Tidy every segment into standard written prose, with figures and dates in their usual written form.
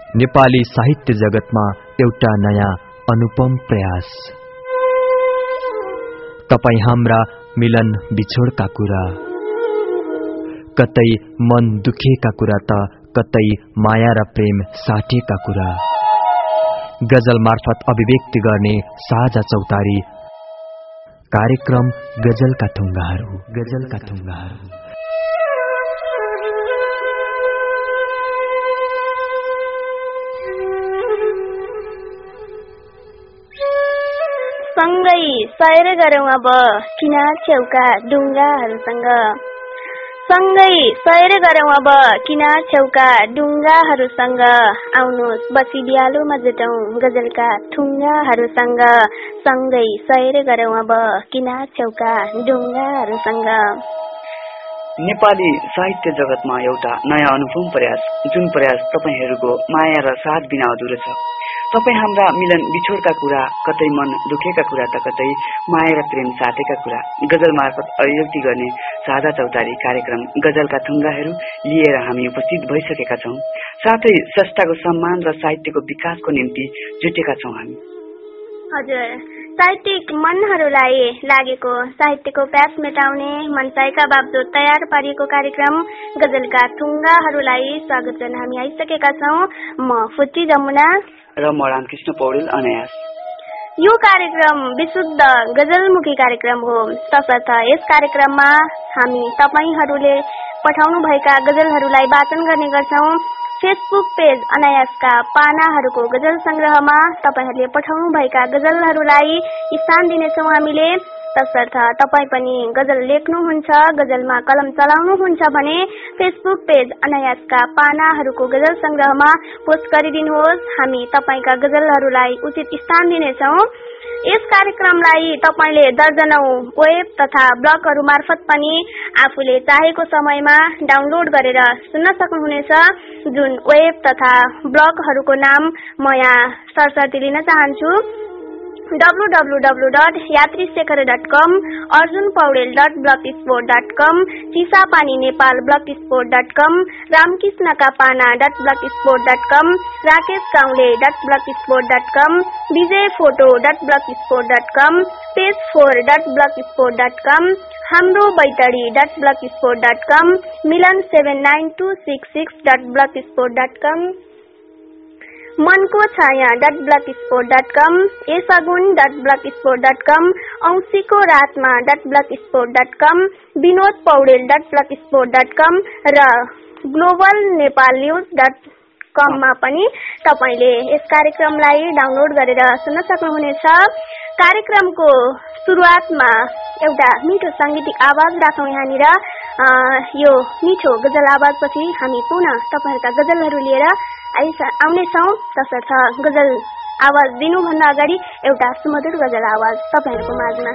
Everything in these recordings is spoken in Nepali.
नेपाली साहित्य जगतमा एउटा नयाँ अनुपम प्रयास। तपाई हाम्रा मिलन बिछोडका कुरा, कतै मन दुखेका कुरा त कतै माया र प्रेम साटेका कुरा, गजल मार्फत अभिव्यक्ति गर्ने साझा चौतारी कार्यक्रम गजलका थुङ्गाहरू। सँगै सैर गरौँ अब किनार छेउका डुङ्गाहरूसँग, सँगै सैर गरौँ अब किनार छेउका डुङ्गाहरूसँग, आउनुहोस् बसी बिहालोमा जुटौँ गजलका थुङ्गाहरूसँग, सँगै सैर गरौँ अब किनार छेउका डुङ्गाहरूसँग। नेपाली साहित्य जगतमा एउटा नयाँ अनुपम प्रयास, जुन प्रयास तपाईहरूको माया र साथ बिना अधुरो छ। तपाई हाम्रा मिलन बिछोडका कुरा, कतै मन दुखेका कुरा त कतै माया र प्रेम साटेका कुरा, गजल मार्फत अभिव्यक्ति गर्ने साझा चौतारी कार्यक्रम गजलका थुङ्गाहरू लिएर हामी उपस्थित भइसकेका छौं। साथै स्रष्टाको सम्मान र साहित्यको विकासको निम्ति जुटेका छौं हामी। हजुर, साहित्यिक मनहरूलाई लागेको साहित्यको प्यास मेटाउने मनसायका बावजुद तयार पारिएको कार्यक्रम गजलका थुङ्गाहरूलाई स्वागत गर्न हामी आइसकेका छौं। म फुच्ची जमुना र म रामकृष्ण पौडेल अनायास। यो कार्यक्रम विशुद्ध गजलमुखी कार्यक्रम हो, तसर्थ यस कार्यक्रममा हामी तपाईहरूले पठाउनु भएका गजलहरूलाई वाचन गर्ने गर्छौं। फेसबुक पेज अनायासका पानाहरूको गजल संग्रहमा तपाईहरूले पठाउनु भएका गजलहरूलाई स्थान दिनेछौं हामीले। तसर्थ तपाई पनि गजल लेख्नुहुन्छ, गजलमा कलम चलाउनुहुन्छ भने फेसबुक पेज अनायासका पानाहरूको गजल संग्रहमा पोस्ट गरिदिनुहोस्। हामी तपाईका गजलहरूलाई उचित स्थान दिनेछौं। यस कार्यक्रमलाई तपाईले दर्जनौं वेब तथा ब्लगहरू मार्फत पनि आफूले चाहेको समयमा डाउनलोड गरेर सुन्न सक्नुहुनेछ। जुन वेब तथा ब्लगहरूको नाम म यहाँ सरसर्ती लिन चाहन्छु। www.yatrisekhar.com, arjunpaudel.blogspot.com, chisapaninepal.blogspot.com, ramkishnakapana.blogspot.com, rakeshgaunle.blogspot.com, vijayphoto.blogspot.com, page4.blogspot.com, hamrobaitari.blogspot.com, milan79266.blogspot.com, मनको छाया.blogspot.com, esagun.blogspot.com, औंसीको रातमा .blogspot.com, vinodpaudel.blogspot.com र ग्लोबल नेपाल न्यूज.com मा पनि तपाईले यस कार्यक्रमलाई डाउनलोड गरेर सुन्न सक्नुहुनेछ। कार्यक्रमको सुरुवातमा एउटा मिठो सांगीतिक आवाज राखौं यहाँनिर। यो मिठो गजल आवाजपछि हामी पुनः तपाईहरुका गजलहरू लिएर आउनेछौं। तसर्थ गजल आवाज दिनुभन्दा अगाडि एउटा सुमधुर गजल आवाज तपाईहरुको माझमा।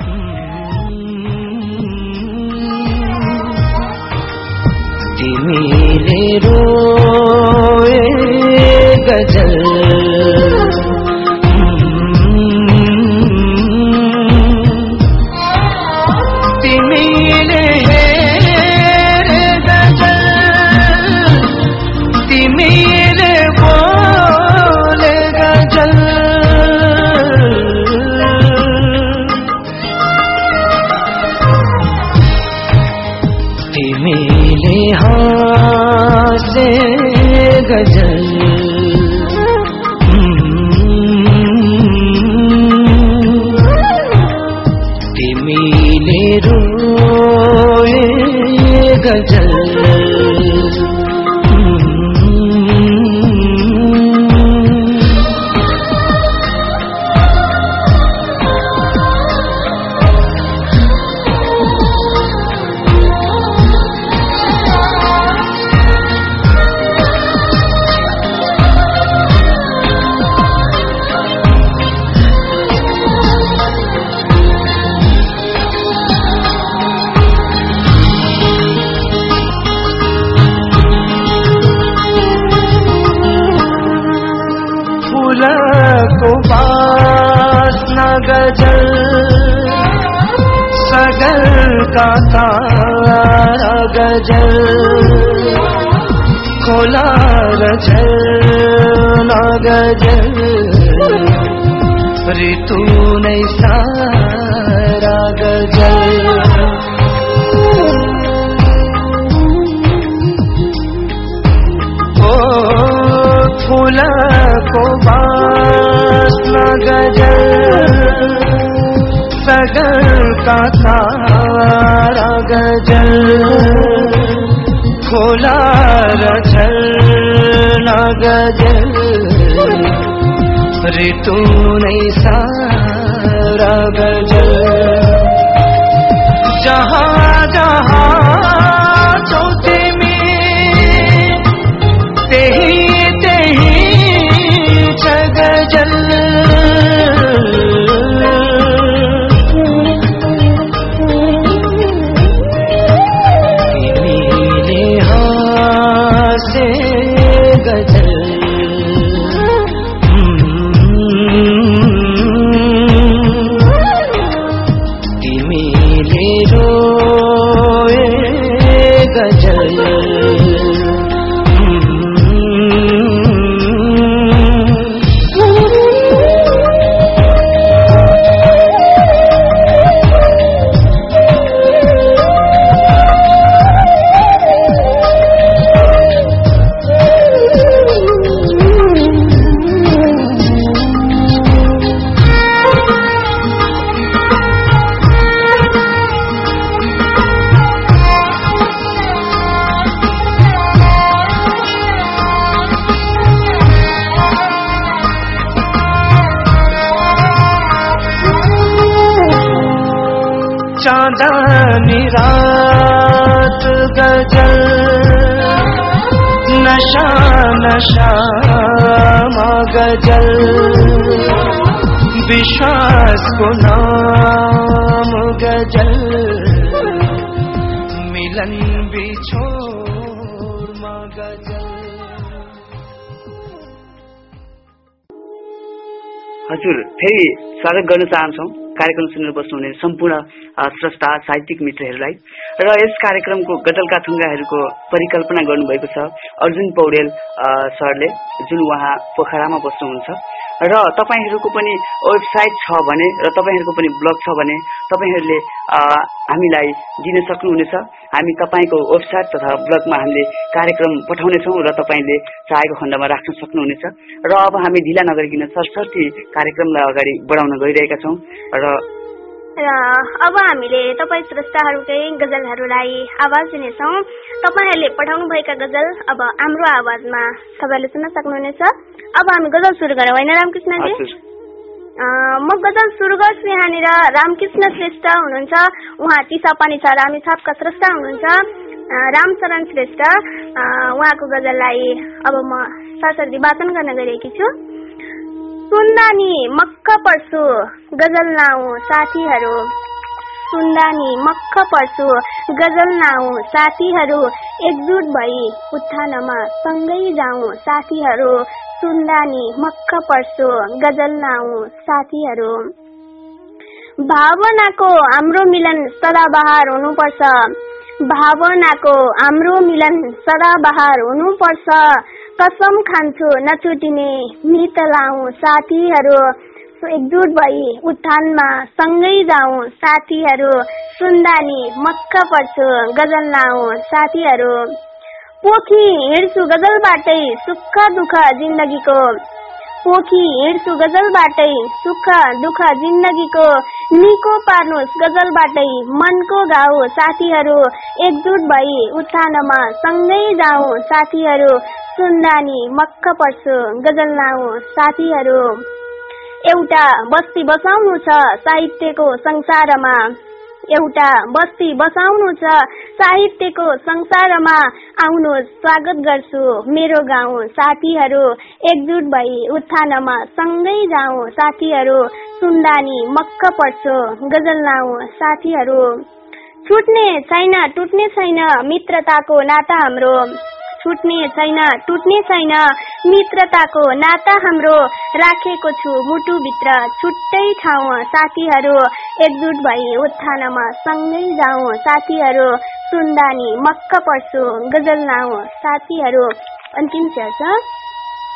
तिमीले रोए गजल का तारा गजल खोला रचना गजल ऋतु नै सारा गजल ओ फूलको बास्ना गजल सगरका तारा गजल खोला र झरना गजल ऋतु नै सारा गजल जहाँ जहाँ छौ तिमी त्यही त्यही छ गजल चांदनी रात गजल नशा नशा गजल विश्वास को नाम गजल मिलन बिछोर गजल। हजुर फेरि स्वागत गर्न चाहन्छौँ कार्यक्रम सुनेर बस्नुहुने सम्पूर्ण स्रष्टा साहित्यिक मित्रहरूलाई र यस कार्यक्रमको गजलका थुङ्गाहरूको परिकल्पना गर्नुभएको छ अर्जुन पौडेल सरले, जुन उहाँ पोखरामा बस्नुहुन्छ र तपाईहरूको पनि वेबसाइट छ भने र तपाईहरूको पनि ब्लग छ भने तपाईहरूले हामीलाई दिन सक्नुहुनेछ। हामी तपाईको वेबसाइट तथा ब्लगमा हामीले कार्यक्रम पठाउनेछौँ र तपाईले चाहेको खण्डमा राख्न सक्नुहुनेछ। र अब हामी ढिला नगरिकन सरसर्ती कार्यक्रमलाई अगाडि बढाउन गइरहेका छौँ र अब हामीले तपाईँ स्रष्टाहरूकै गजलहरूलाई आवाज दिनेछौँ। तपाईहरूले पठाउनु भएका गजल अब हाम्रो आवाजमा तपाईँले सुन्न सक्नुहुनेछ। अब हामी गजल सुरु गरौँ होइन रामकृष्णजी? म गजल सुरु गर्छु। यहाँनिर रामकृष्ण श्रेष्ठ हुनुहुन्छ, उहाँ चिसापानी छ रामेछापका स्रष्टा हुनुहुन्छ। रामचरण श्रेष्ठ उहाँको गजललाई अब म सरसर्ती वाचन गर्न गइरहेकी छु। सुन्दा नि मक्क पर्छु गजल नाउ साथीहरू, सुन्दा नि मक्क पर्छु गजल नाउ साथीहरू, एकजुट भई उत्थानमा सँगै जाउँ साथीहरू, सुन्दा नि मक्क पर्छु गजल नाउ साथीहरू। भावनाको हाम्रो मिलन सदाबहार हुनुपर्छ, भावनाको हाम्रो मिलन सदाबहार हुनुपर्छ, कसम खान्छु नछुटिने मित लाउँ साथीहरू, एकजुट भई उत्थानमा सँगै जाउँ साथीहरू, सुन्दा नि मक्क पर्छु गजल लाउँ साथीहरू। पोखी हिँड्छु गजलबाटै सुख दुःख जिन्दगीको, पोखी हिँड्छु गजलबाटै सुख दुःख जिन्दगीको, निको पार्नुहोस् गजलबाटै मनको घाउ साथीहरू, एकजुट भई उत्थानमा सँगै जाउँ साथीहरू, सुन्दा नि मक्क पर्छु गजल लाउँ साथीहरू। एउटा बस्ती बसाउनु छ साहित्यको संसारमा, एउटा बस्ती बसाउनु छ साहित्यको संसारमा, आउनुहोस् स्वागत गर्छु मेरो गाउँ साथीहरू, एकजुट भई उत्थानमा सँगै जाउँ साथीहरू, सुन्दा नि मक्क पर्छु गजल लाउँ साथीहरू। छुट्ने छैन टुट्ने छैन मित्रताको नाता हाम्रो, छुट्ने छैन टुट्ने छैन मित्रताको नाता हाम्रो, राखेको छु मुटुभित्र छुट्टै ठाउँ साथीहरू, एकजुट भई उत्थानमा सँगै जाउँ साथीहरू, सुन्दा नि मक्क पर्छु गजल लाउँ साथीहरू। अन्तिम शेर छ।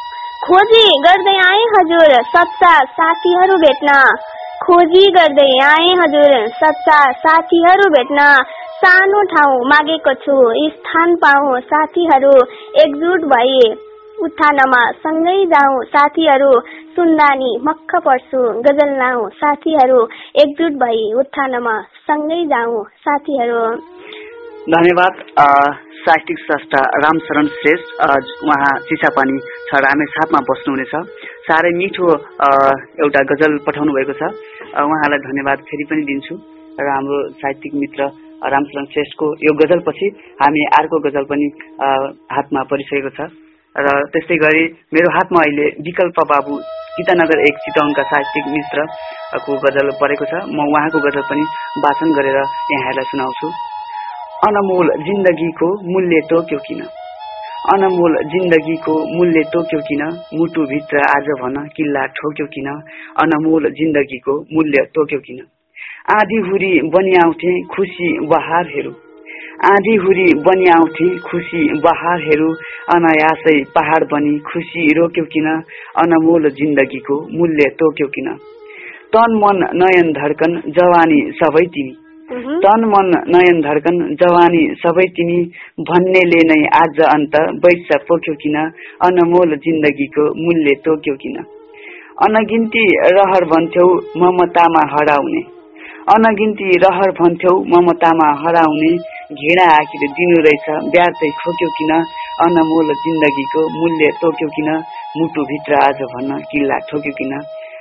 खोजी गर्दै आए हजुर सच्चा साथीहरू भेट्न, खोजी गर्दै आए हजुर सच्चा साथीहरू भेट्न, सानो ठाउँ मागेको छु स्थान पाऊँ साथीहरू एकजुट भई उत्थानमा सँगै जाऊँ साथीहरू, सुन्दा नि मक्ख पर्छु गजल लाऊँ साथीहरू, एकजुट भई उत्थानमा सँगै जाऊँ साथीहरू। धन्यवाद साहित्यिक स्रष्टा रामशरण श्रेष्ठ। उहाँ चिसापानी छ रामेर 7मा बस्नुहुनेछ। साह्रै मिठो एउटा गजल पठाउनु भएको छ। उहाँलाई धन्यवाद फेरि पनि दिन्छु र हाम्रो साहित्यिक मित्र रामशरण श्रेष्ठको यो गजल पछि हामी अर्को गजल पनि हातमा परिसकेको छ र त्यस्तै गरी मेरो हातमा अहिले विकल्प बाबु गीतानगर 1 चितवनका साहित्यिक मित्रको गजल परेको छ। म उहाँको गजल पनि वाचन गरेर यहाँहरूलाई सुनाउँछु। अनमोल जिन्दगीको मूल्य तोक्यो किन, अनमोल जिन्दगीको मूल्य तोक्यो किन, मुटुभित्र आज भन किल्ला ठोक्यो किन, अनमोल जिन्दगीको मूल्य तोक्यो किन। आधी हुरी बनिआउँथे खुसी बहारहरू, आधी हुरी बनिआउँथे खुसी बहारहरू, अनायासै पहाड बनी खुसी रोक्यो किन, अनमोल जिन्दगीको मूल्य तोक्यो किन। तन मन नयन धड्कन जवानी सबै तिमी, तन मन नयन धड्कन जवानी सबै तिमी, भन्नेले नै आज अन्त बैसा पोख्यो किन, अनमोल जिन्दगीको मूल्य तोक्यो किन। अनगिन्ती रहर भन्थ्यौ ममतामा हराउने, अनगिन्ती रहर भन्थ्यौ ममतामा हराउने, घृणा आखिर दिनु रहेछ ब्यार्तै खोक्यो किन, अनमोल जिन्दगीको मूल्य तोक्यो किन, मुटुभित्र आज भन्न किल्ला ठोक्यो किन।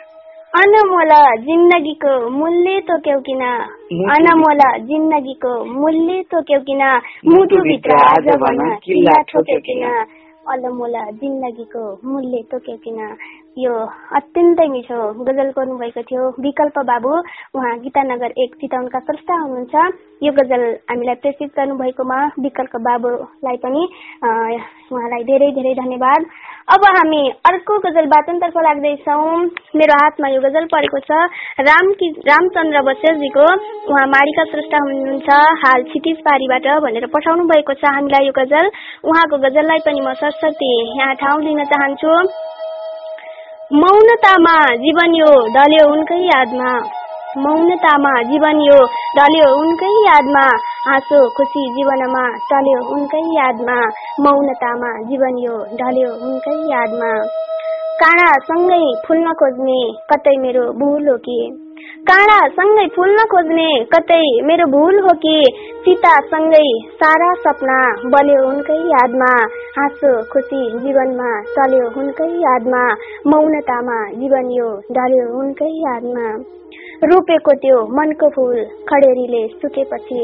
अनमोल जिन्दगीको मूल्य तोक्यो किन, अनमोल जिन्दगीको मूल्य तोक्यो किन, मुटुभित्र आज भन्न किल्ला ठोक्यो किन, अनमोल जिन्दगीको मूल्य तोक्यो किन। यो अत्यन्तै मिठो गजल गर्नुभएको थियो विकल्प बाबु। उहाँ गीतानगर 1 चितवनका स्रष्टा हुनुहुन्छ। यो गजल हामीलाई प्रेषित गर्नुभएकोमा विकल्प बाबुलाई पनि उहाँलाई धेरै धेरै धन्यवाद। अब हामी अर्को गजल वाचनतर्फ लाग्दैछौँ। मेरो हातमा यो गजल परेको छ रामचन्द्र बस्यालजीको। उहाँ माडीका स्रष्टा हुनुहुन्छ, हाल क्षितिज पारीबाट भनेर पठाउनु भएको छ हामीलाई यो गजल। उहाँको गजललाई पनि म सरस्वती यहाँ ठाउँ लिन चाहन्छु। मौनतामा जीवन यो ढल्यो उनकै यादमा, मौनतामा जीवन यो ढल्यो उनकै यादमा, हाँसो खुसी जीवनमा चल्यो उनकै यादमा, मौनतामा जीवन यो ढल्यो उनकै यादमा। काँडा सँगै फुल्न खोज्ने कतै मेरो भूल हो कि, काँडा सँगै फुल्न खोज्ने कतै मेरो भूल हो कि, सीता सँगै सारा सपना बल्यो उनकै यादमा, हाँसो खुसी जीवनमा चल्यो उनकै यादमा, मौनतामा जीवन यो ढल्यो उनकै यादमा। रोपेको त्यो मनको फूल खडेरीले सुकेपछि,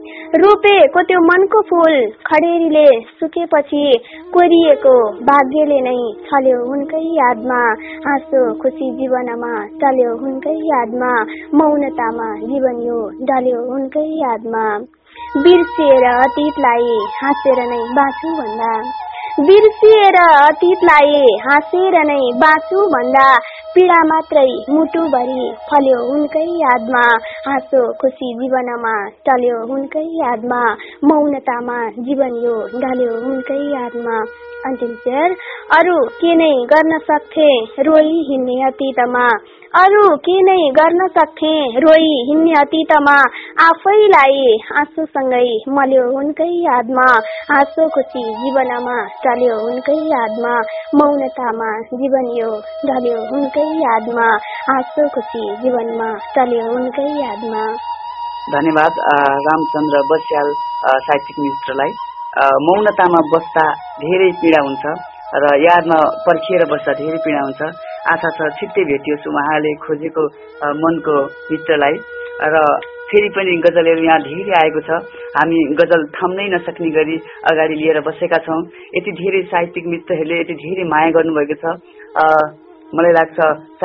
रोपेको त्यो मनको फूल खडेरीले सुकेपछि, कोरिएको भाग्यले नै छल्यो उनकै यादमा, हाँसो खुसी जीवनमा चल्यो उनकै यादमा, मौनतामा जीवन यो ढल्यो उनकै यादमा। बिर्सिएर अतीतलाई हाँसेर नै बाँचु भन्दा, बिर्सिएर अतीतलाई हाँसेर नै बाँचु भन्दा, पीडा मात्रै मुटुभरि फल्यो उनकै यादमा, हाँसो खुसी जीवनमा चल्यो उनकै यादमा, मौनतामा जीवन यो ढल्यो उनकै यादमा। अन्तिम शेर। अरू के नै गर्न सक्थे रोई हिँड्ने अतीतमा, अरू के नै गर्न सक्थे रोई हिँड्ने अतीतमा, आफैलाई आँसुसँगै मल्यो उनकै यादमा, हाँसो खुसी जीवनमा चल्यो उनकै यादमा, मौनतामा जीवन यो ढल्यो उनकै यादमा, हाँसो खुसी जीवनमा चल्यो उनकै यादमा। धन्यवाद रामचन्द्र बस्याल साहित्यिक मित्रलाई। मौनतामा बस्दा धेरै पीडा हुन्छ र यादमा पर्खिएर बस्दा धेरै पीडा हुन्छ। आशा छ छिट्टै भेटियोस् उहाँले खोजेको मनको मित्रलाई। र फेरि पनि गजलहरू यहाँ धेरै आएको छ। हामी गजल थाम्नै नसक्ने गरी अगाडि लिएर बसेका छौँ। यति धेरै साहित्यिक मित्रहरूले यति धेरै माया गर्नुभएको छ। मलाई लाग्छ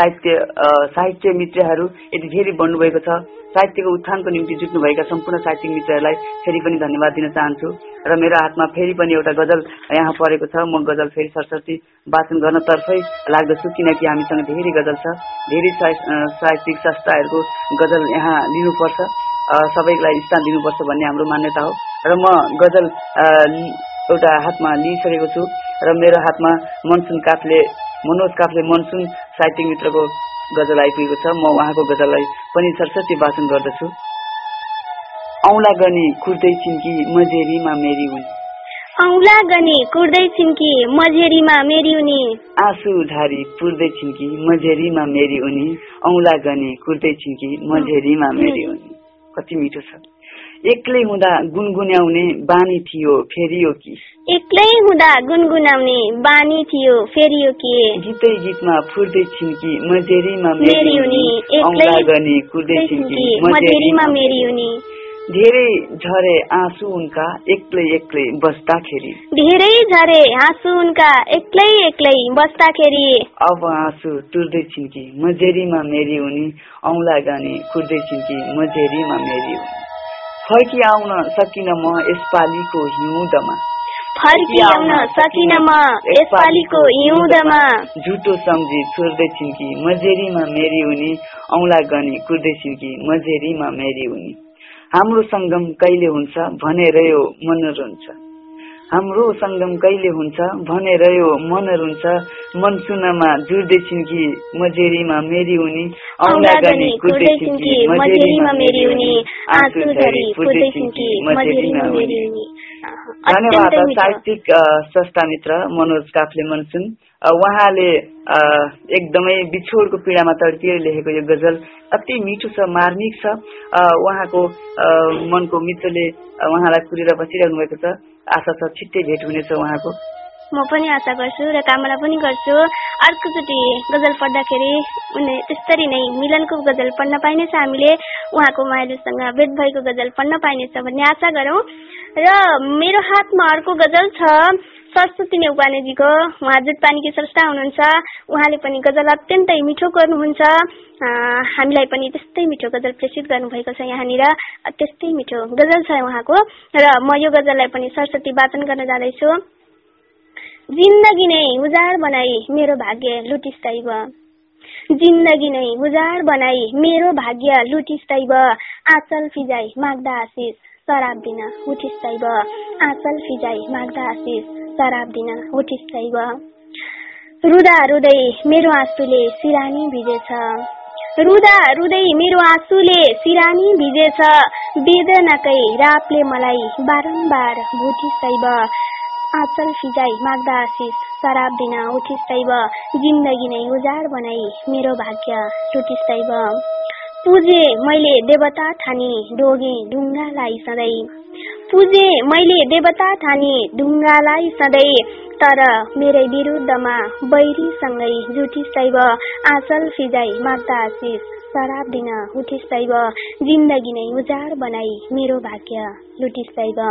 साहित्य मित्रहरू यति धेरै बढ्नुभएको छ। साहित्यको उत्थानको निम्ति जुट्नुभएका सम्पूर्ण साहित्यिक मित्रहरूलाई फेरि पनि धन्यवाद दिन चाहन्छु। र मेरो हातमा फेरि पनि एउटा गजल यहाँ परेको छ। म गजल फेरि सरस्वती वाचन गर्नतर्फै लाग्दछु, किनकि हामीसँग धेरै गजल छ। धेरै साहित्यिक संस्थाहरूको गजल यहाँ लिनुपर्छ, सबैलाई स्थान दिनुपर्छ भन्ने हाम्रो मान्यता हो। र म गजल एउटा हातमा लिइसकेको छु र मेरो हातमा मनसुन काफले मनोज काफ्ले मनसुन साहित्यिक मित्रको गजल आइपुगेको छ। म उहाँको गजललाई पनि सरस्वती वाचन गर्दछु। औँला गनी कुर्दै छिन् कि मझेरीमा मेरी उनी, औँला गनी कुर्दै छिन् कि मझेरीमा मेरी उनी, आँसु धारी पुर्दै छिन् कि मझेरीमा मेरी उनी, औँला गनी कुर्दै छिन् कि मझेरीमा मेरी उनी। कति मिठो छ। एक्लै हुँदा गुनगुनाउने बानी थियो फेरियो कि, एक्लै हुँदा गुनगुनाउने बानी थियो फेरियो कि, गीतै गीतमा फुर्दै छिन् कि मझेरीमा मेरी उनी, औँला गनी कुर्दै छिन् कि मझेरीमा मेरी उनी। धेरै झरे आँसु उनका एक्लै एक्लै बस्दाखेरि, धेरै झरे आँसु उनका एक्लै एक्लै बस्दाखेरि, अब आँसु तुर्दै छिन् कि मझेरीमा मेरी उनी, औँला गनी कुर्दै छिन् कि मझेरीमा मेरी उनी। फर्की आउन सकिन म यसपालिको हिउँदमा, फर्की आउन सकिन म यसपालिको हिउँदमा, झुटो सम्झी छोड्दै छिन् कि मझेरीमा मेरी उनी, औँला गनी कुर्दै छिन् कि मझेरीमा मेरी उनी। हाम्रो सङ्गम कहिले हुन्छ भनेर यो मन रुन्छ, हाम्रो सङ्गम कहिले हुन्छ भनेर यो मन रुन्छ, मनसुनमा जुर्दै छिन् कि मझेरीमा मेरी उनी, औँला गनी कुर्दै छिन् कि मझेरीमा मेरी उनी, आँसु धरी फुर्दै छिन् कि मझेरीमा मेरी उनी। धन्यवाद साहित्यिक संस्था मित्र मनोज काफ्ले मनसुन। उहाँले एकदमै बिछोडको पीडामा तडपिएर लेखेको यो गजल अति मिठो छ, मार्मिक छ। उहाँको मनको मित्रले उहाँलाई कुरेर बसिरहनु भएको छ। आशा छ छिट्टै भेट हुनेछ उहाँको। म पनि आशा गर्छु र कामना पनि गर्छु अर्कोचोटि गजल पढ्दाखेरि उनी त्यसरी नै मिलनको गजल पढ्न पाइनेछ, हामीले उहाँको मायालुसँग भेट भएको गजल पढ्न पाइनेछ भन्ने आशा गरौँ। र मेरो हातमा अर्को गजल छ सरस्वती नेउपानेजीको। उहाँ जुटपानीकी स्रष्टा हुनुहुन्छ। उहाँले पनि गजल अत्यन्तै मिठो गर्नुहुन्छ। हामीलाई पनि त्यस्तै मिठो गजल प्रेषित गर्नुभएको छ। यहाँनिर त्यस्तै मिठो गजल छ उहाँको र म यो गजललाई पनि सरस्वती वाचन गर्न जाँदैछु। जिन्दगी नै उजाड बनाई मेरो भाग्य लुटिस्तैब, जिन्दगी नै उजाड बनाई मेरो भाग्य लुटिस्तैब, आँचल फिजाई माग्दा आशिष शराब दिन उठिस्तैब, आँचल फिजाई माग्दा आशिष शराब दिन उठिस्तैब। रुदा रुदै मेरो आँसुले सिरानी भिजेछ, रुदा रुदै मेरो आँसुले सिरानी भिजेछ, वेदनाकै रापले मलाई बारम्बार भुटिस्तैब, आँचल फिजाई माग्दा आशिष शराब दिन उठिस्तैब, जिन्दगी नै उजाड बनाई मेरो भाग्य लुटिस्तैब। पुजे मैले देवता ठानी ढोगे ढुङ्गालाई सधैँ, पुजे मैले देवता ठानी ढुङ्गालाई सधैँ, तर मेरै विरुद्धमा बैरीसँगै जुटिस्तैब, आँचल फिजाई माग्दा आशिष शराब दिन उठिस्तैब, जिन्दगी नै उजाड बनाई मेरो भाग्य लुटिस्तैब।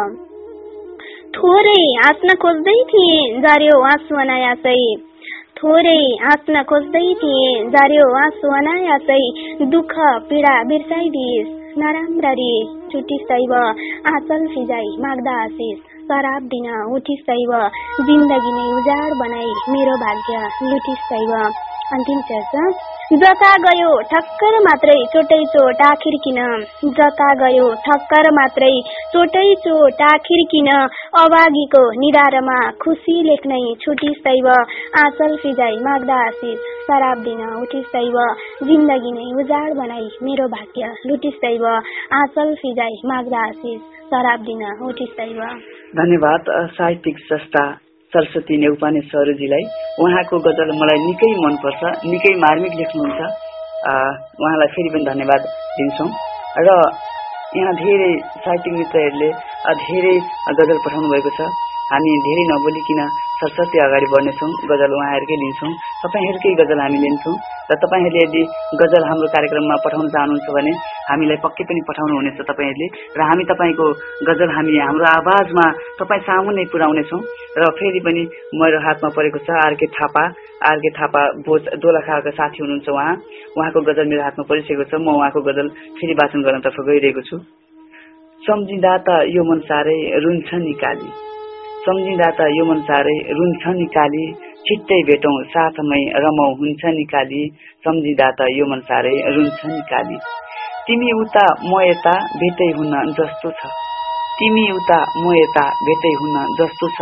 थोरै हाँस्न खोज्दै थिएँ झर्यो आँसु अनायासै, थोरै हाँस्न खोज्दै थिएँ झर्यो आँसु अनायासै, दुःख पीडा बिर्साइदिएस नराम्ररी छुटिस्तैब, आँचल फिजाई माग्दा आशिष शराब दिन उठिस्तैब, जिन्दगी नै उजाड बनाई मेरो भाग्य लुटिस्तैब। अन्तिम शेर जता गयो ठक्कर मात्रै चोटै चोट आखिर किन, जता गयो ठक्कर मात्रै चोटै चोट आखिर किन, अभागीको निधारमा खुसी लेख्नै छुटिस्तैब, आँचल फिजाई माग्दा आशिष शराब दिन उठिस्तैब, जिन्दगी नै उजाड बनाई मेरो भाग्य लुटिस्तैब, आँचल फिजाई माग्दा आशिष शराब दिन उठिस्तैब। धन्यवाद साहित्यिक संस्था सरस्वती नेउपाने सरोजीलाई। उहाँको गजल मलाई निकै मनपर्छ, निकै मार्मिक लेख्नुहुन्छ। उहाँलाई फेरि पनि धन्यवाद दिन्छौँ। र यहाँ धेरै साहित्यिक मित्रहरूले धेरै गजल पठाउनु भएको छ। हामी धेरै नबोलिकन सरस्वती अगाडि बढ्नेछौँ, गजल उहाँहरूकै लिन्छौँ, तपाईँहरूकै गजल हामी लिन्छौँ। र तपाईँहरूले यदि गजल हाम्रो कार्यक्रममा पठाउन चाहनुहुन्छ भने हामीलाई पक्कै पनि पठाउनुहुनेछ तपाईँहरूले, र हामी तपाईँको गजल हामी हाम्रो आवाजमा तपाईँ सामुन्ने पुर्याउनेछौँ। र फेरि पनि मेरो हातमा परेको छ आरके थापा भोज दोलखाका साथी हुनुहुन्छ। उहाँको गजल मेरो हातमा परिसकेको छ। म उहाँको गजल फेरि वाचन गर्नतर्फ गइरहेको छु। सम्झिँदा त यो मन साह्रै रुन्छ निकाली, सम्झिँदा त यो मन साह्रै रुन्छ निकाली, छिट्टै भेटौँ साथमै रमाउँ हुन्छ निकाली, सम्झिँदा त यो मन साह्रै रुन्छ निकाली। तिमी उता म यता भेटै हुन जस्तो छ, तिमी उता म यता भेटै हुन जस्तो छ,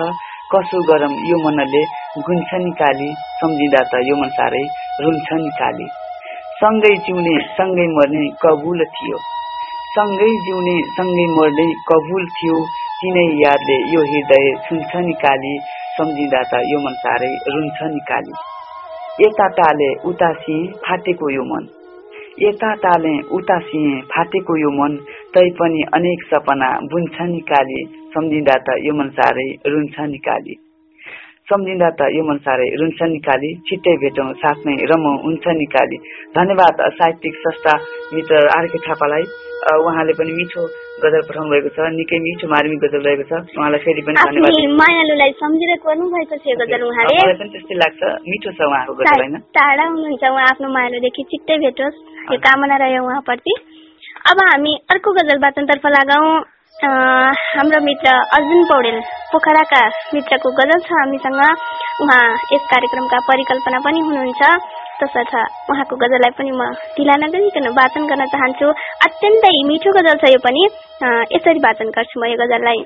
कसो गरम यो मनले गुन्छ निकाली सम्झिँदा त यो मन साह्रै रुन्छ निकाली सँगै जिउने सँगै मर्ने कबुल थियो सँगै जिउने सँगै मर्ने कबुल थियो तिनै यादले यो हृदय छुन्छ निकाली सम्झिँदा त यो मन साह्रै रुन्छ निकाली यता टाले उता सिए फाटेको यो मन यता टाले उता सिए फाटेको यो मन तैपनि अनेक सपना बुन्छ निकाली सम्झिँदा त यो मन साह्रै रुन्छ निकाली सम्झिँदा त यो मन साह्रै रुन्छ निकाली छिट्टै भेटौँ साथमै रमौँ हुन्छ निकाली। धन्यवाद साहित्यिक संस्था मित्र आरके थापालाई। उहाँले पनि मिठो गजल पठाउनु भएको छ, निकै मिठो मार्मिक गजल रहेको छ। उहाँलाई फेरि पनि धन्यवाद। मायालुलाई सम्झेर गर्नु भएको छ गजल उहाँले। मलाई पनि त्यस्तै लाग्छ, मिठो छ उहाँको गजल हैन। टाढा हुनुहुन्छ उहाँ आफ्नो मायालुदेखि, छिट्टै भेटोस् यो कामना रह्यो उहाँप्रति। अब हामी अर्को गजल वाचनतर्फ लागौं। हाम्रो मित्र अर्जुन पौडेल पोखराका मित्रको गजल छ हामीसँग। उहाँ यस कार्यक्रमका परिकल्पना पनि हुनुहुन्छ, तसर्थ उहाँको गजललाई पनि म ढिला नगरिकन वाचन गर्न चाहन्छु। अत्यन्तै मिठो गजल छ यो पनि। यसरी वाचन गर्छु म यो गजललाई।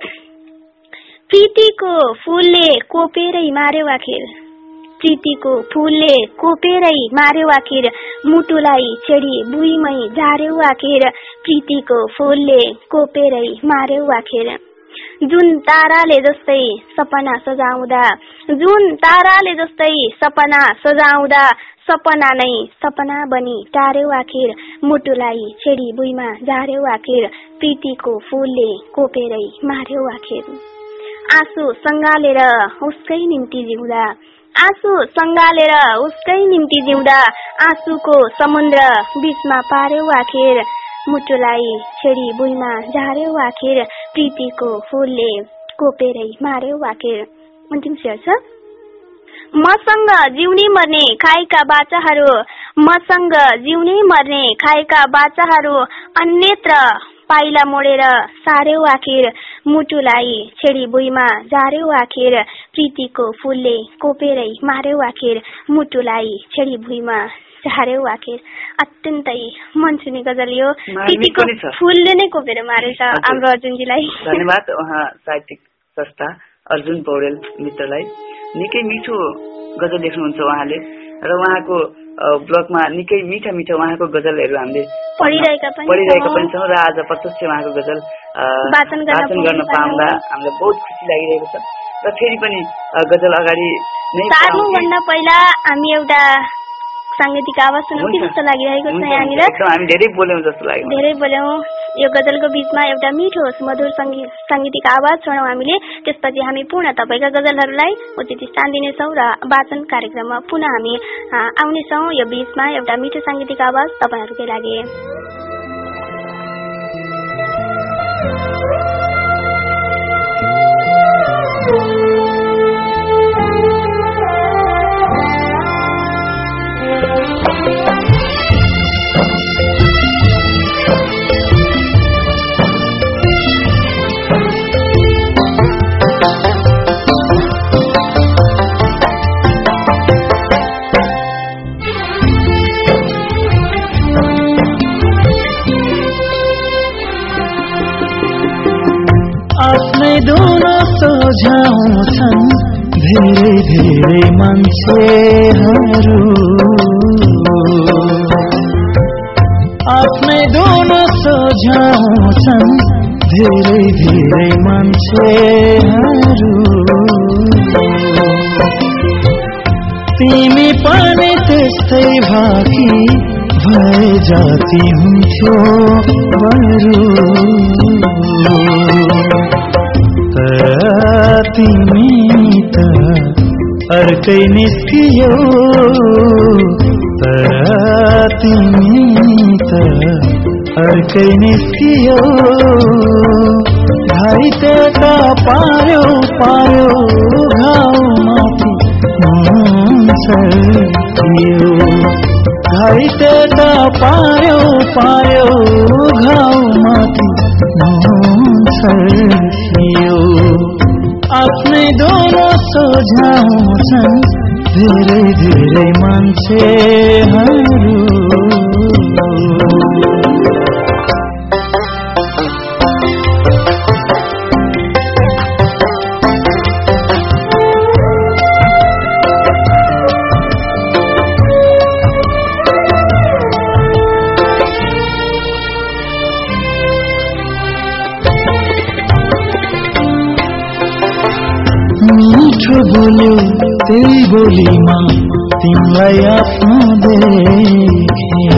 प्रीतिको फूलले कोपेरै मार्यो आखिर, प्रीतिको फूलले कोपेरै मार्यो आखिर, मुटुलाई छेडी बुइमै झार्यो आखिर, प्रीतिको फूलले कोपेरै मार्यो आखिर। जुन ताराले जस्तै सपना सजाउँदा, जुन ताराले जस्तै सपना सजाउँदा, सपना नै सपना बनी टार्यो आखिर, मुटुलाई छेडी बुइमा झार्यो आखिर, प्रीतिको फूलले कोपेरै मार्यो आखिर। आँसु सँगालेर उसकै निम्ति जिउँदा, आँसु सँगालेर उसकै निम्ति जिउँदा, आँसुको समुद्र बीचमा पार्यो आखिर, मुटुलाई छेडी बुइमा झार्यो आखिर, प्रीतिको फूलले कोपेरै मार्यो आखिर। अन्तिम शेर छ। मसँग जिउने मर्ने खाएका बाचाहरू, मसँग जिउने मर्ने खाएका बाचाहरू, अन्यत्र पाइला मोडेर सार्यो आखिर, मुटुलाई छेडी बुइमा झार्यो आखिर, प्रीतिको फूलले कोपेरै मार्यो आखिर, मुटुलाई छेडी बुइमा झार्यो आखिर। अत्यन्तै मन छुने गजल यो। प्रीतिको फूलले नै कोपेर मारेछ हाम्रो अर्जुनजीलाई। धन्यवाद उहाँ साहित्यिक संस्था अर्जुन पौडेल मित्रलाई। निकै मिठो गजल लेख्नुहुन्छ उहाँले र उहाँको ब्लगमा निकै मिठा मिठा उहाँको गजलहरू हामीले पढिरहेका पनि छौँ र आज प्रत्यक्ष उहाँको गजल वाचन गर्न पाउँदा हामीलाई बहुत खुसी लागिरहेको छ। र फेरि पनि गजल अगाडि नै सार्नुभन्दा पहिला हामी एउटा सांगीतिक आवाज सुनौँ कि जस्तो लागिरहेको छ यहाँनिर। हामी धेरै बोल्यौँ जस्तो लाग्यो। धेरै बोल्यौँ। यो गजलको बीचमा एउटा मिठो सुमधुर सांगीतिक आवाज सुनौँ हामीले। त्यसपछि हामी पुनः तपाईँका गजलहरूलाई उचित स्थान दिनेछौँ र वाचन कार्यक्रममा पुनः हामी आउनेछौँ। यो बीचमा एउटा मिठो सांगीतिक आवाज तपाईँहरूकै लागि। सोझाउँछन् धेरै धेरै मान्छेहरू, आफ्नै धुन सोझाउँछन् धेरै धेरै मान्छेहरू। तिमी पनि त्यस्तै भाकी भए जाति हुन्थ्यो बरु, तिमी त अर्कै निस्कियो, तिमी त अर्कै निस्कियो। घाइतेका पार्यो पार्यो घाउमाथि सर्कियो, घाइतेका पार्यो पार्यो घाउमाथि सर्कियो। आफ्नै दोनो सोझाउँछन् धेरै धेरै मान्छेहरू। बोल्यो त्यही बोलीमा तिमीलाई आफ्नो देखे